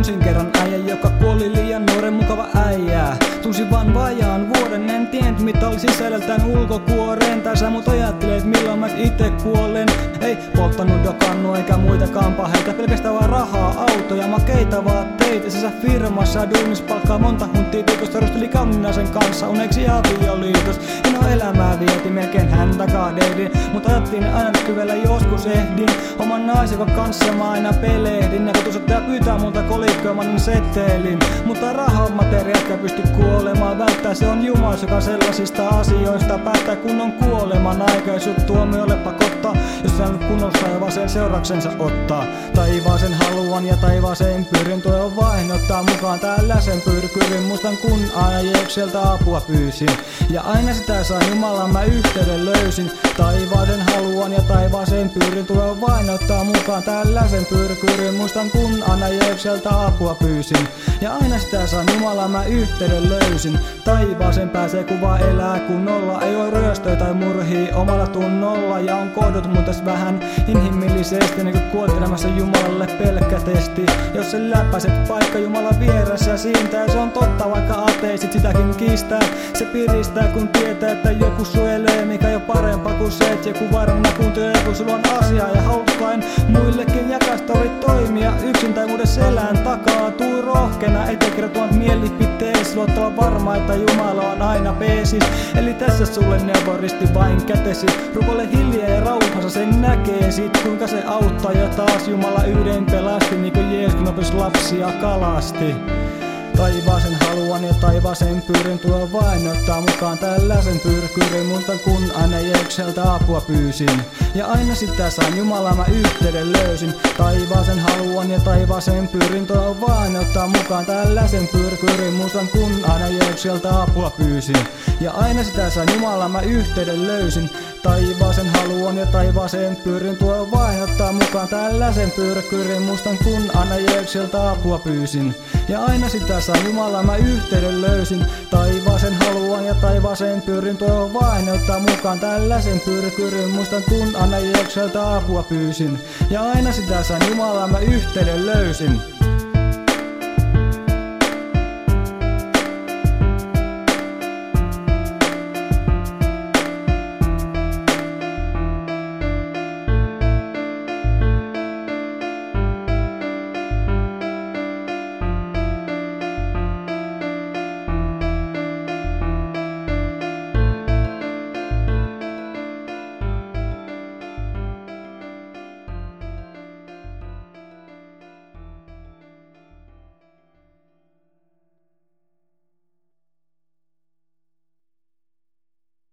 Tunsin kerran äijän, joka kuoli liian nuoren, mukava äijää. Tunsin vaan vajaan vuoden, en tiennyt mitä oli sisällöltään ulkokuoreen. Tässä mut ajattelet milloin mä ite kuolen. Ei polttanut dokannu eikä muitakaan paheita, pelkästään vaan rahaa, autoja, makeita vaatteita. Sisä firmassa duunis palkkaa monta huntia viikosta, rusteli kauniinaisen kanssa uneksi avioliitos. Eno elämää vieti, melkein häntä kaadehdin, mut ajattelin aina kyllä joskus ehdin. Oman naisen kanssa mä aina pelehdin, ja kotusottaja pyytää multa kolikkoa, mä annan setelin. Mutta raha on materia, eikä pysty kuolemaan, välttää se on Jumalas, joka sellaisista asioista päättää kunnon kuoleman aika. Ja sut tuomiolle pakottaa, jos sä nyt kunnossa ja vasen seurauksensa ottaa. Taivaaseen haluan ja taivaaseen pyrin, tuo vain ottaa mukaan tällaisen pyrkyrin. Muistan kun aina Jeekseltä apua pyysin, ja aina sitä sain Jumalan mä yhteyden löysin. Taivaaseen haluan ja taivaaseen pyrin, tuo vain ottaa mukaan tällaisen pyrkyrin. Muistan kun aina Jeekseltä apua pyysin, ja aina sitä sain Jumalan mä yhteyden löysin. Taivaaseen pääsee kuva elää kunnolla, ei oo ryöstöä tai murhii omalla tunnolla. Ja on kohdut mun täs vähän inhimillisesti, niin kun kuoltelemassa Jumalalle pelkkä testi. Jos sä läpäiset paikka Jumalan vieressä siitä, ja se on totta vaikka ateisit sitäkin kiistää. Se piristää kun tietää, että joku suojelee, mikä jo parempaa kuin se, et joku varmana kuuntelee, kun sulla on asiaa. Ja haluat vain muillekin jakaa storit toimia yksin tai muuden selän takaa. Tuu rohkeena, ettei kertoa mielipitees, luottava varma, että Jumala on aina peesis. Eli tässä sulle neuvo risti vain kätesi, rukoile hiljaa ja rauhassa sen näkee sit, kuinka se auttaa. Ja taas Jumala yhden pelasti, niin kuin Jeesus kun opis lapsia kalasti. Taivaaseen haluan ja taivaaseen pyrin, tuo vain ottaa mukaan tällaisen pyrkyrin. Muistan kun aina Jeekseltä apua pyysin, ja aina sitä sain Jumala mä yhteyden löysin. Taivaaseen haluan ja taivaaseen pyrin, tuo vain ottaa mukaan tällaisen pyrkyrin. Muistan kun aina Jeekseltä apua pyysin, ja aina sitä sain Jumala mä yhteyden löysin. Taivaaseen haluan ja taivaaseen pyrin, tuo vain ottaa mukaan tällaisen pyrkyrin. Muistan kun aina Jeekseltä apua pyysin, ja aina sitä sain Jumala mä yhteyden löysin. Taivaaseen haluan ja taivaaseen pyrin, tuo vain ottaa mukaan tällaisen pyrkyrin. Muistan kun aina Jeekseltä apua pyysin, ja aina sitä sain Jumala mä yhteyden löysin.